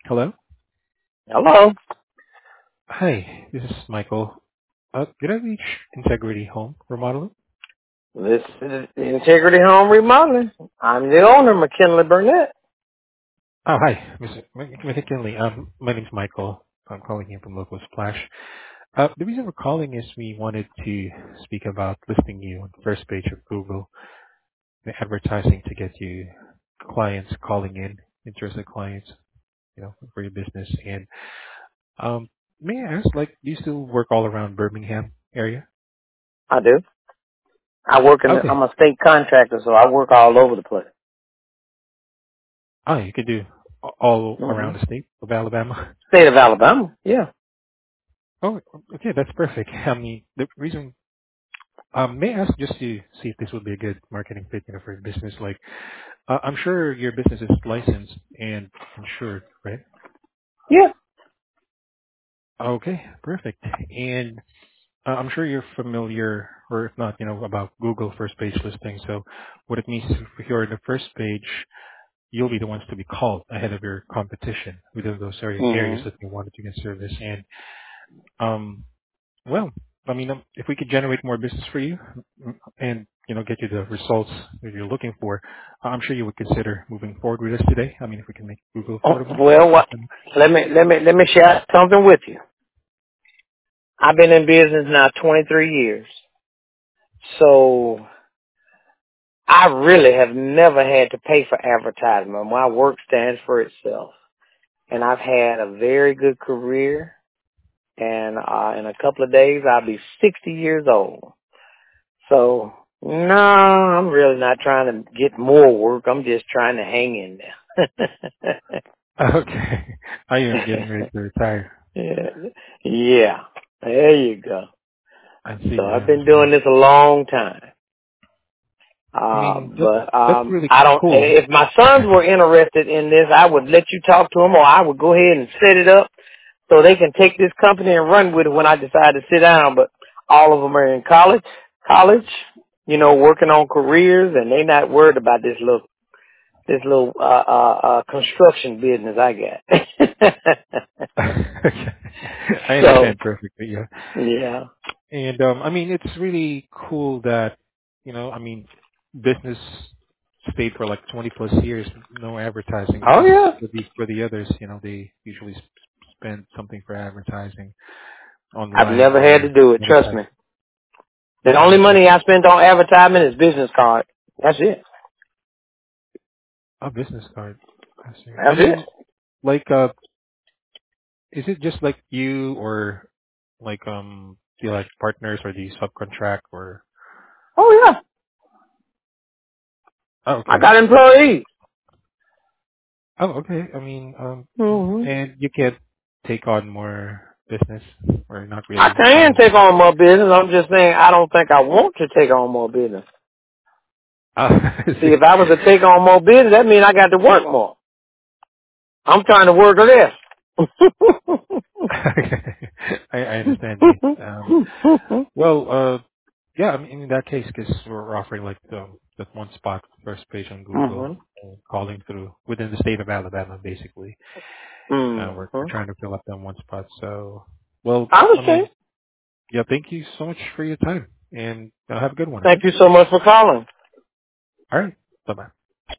Hello? Hello. Hi, this is Michael. Did I reach Integrity Home Remodeling? This is Integrity Home Remodeling. I'm the owner, McKinley Burnett. Oh, hi, Mr. Kinley. My name's Michael. I'm calling here from Local Splash. The reason we're calling is we wanted to speak about listing you on the first page of Google, the advertising to get you clients calling in, interested clients, for your business. And may I ask, do you still work all around Birmingham area? I do. I'm Okay. a state contractor, so I work all over the place. Oh, you could do all hmm around the state of Alabama. State of Alabama. Yeah. Oh, okay, that's perfect. I mean, the reason, may I ask just to see if this would be a good marketing fit, for your business? I'm sure your business is licensed and insured, right? Yeah. Okay, perfect. And I'm sure you're familiar, or if not, about Google first page listing. So what it means if you're in the first page, you'll be the ones to be called ahead of your competition within those areas hmm that you wanted to get service. And um, well, I mean, if we could generate more business for you and, get you the results that you're looking for, I'm sure you would consider moving forward with us today. I mean, if we can make Google affordable. Well, what? Let me share something with you. I've been in business now 23 years, so I really have never had to pay for advertisement. My work stands for itself, and I've had a very good career. And in a couple of days I'll be 60 years old. So no, I'm really not trying to get more work. I'm just trying to hang in Okay. I am getting ready there. to retire. Yeah, there you go. I So see. I I've been doing understand. this a long time. I mean, But that's really I don't. cool. If my sons were interested in this, I would let you talk to them, or I would go ahead and set it up so they can take this company and run with it when I decide to sit down. But all of them are in college, working on careers, and they're not worried about this little construction business I got. Okay. I So understand perfectly. Yeah. yeah. And I mean, it's really cool that I mean, business stayed for like 20 plus years, no advertising, Oh because yeah. for the others, they usually spend something for advertising I've online never had to or do it. Trust website. me. The only Mm, money I spent on advertisement is business card. That's it. a business card. I see. I That's it. mean, like, is it just like you or do you like partners or do you subcontract or? Oh yeah. Oh, I okay. got employees. Oh, okay. I mean, hmm and you can't take on more business or not I really. can take on more business. I'm just saying I don't think I want to take on more business. I See, see. if I was to take on more business, that means I got to work more. I'm trying to work less. Okay. I understand you. Well, yeah, I mean, in that case, because we're offering like that one spot first page on Google, hmm calling through within the state of Alabama, basically. We're hmm trying to fill up that one spot. So, well, I I understand. mean, yeah, thank you so much for your time, and have a good one. Thank Okay. you so much for calling. All right. Bye bye.